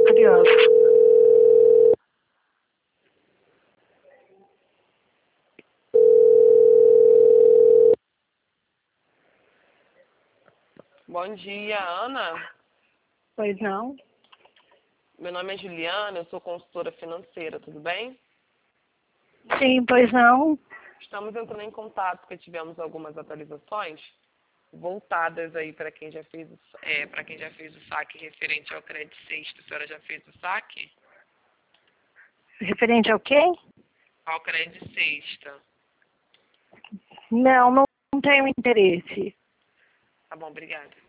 curiosa. Bom dia, Ana. Pois não? Meu nome é Juliana, eu sou consultora financeira, tudo bem? Sim, pois não? Estamos entrando em contato porque tivemos algumas atualizações voltadas aí para quem já fez para quem já fez o saque referente ao crédito sexto. A senhora já fez o saque? Referente ao quê? Ao crédito sexta. Não tenho interesse. Tá bom, obrigada.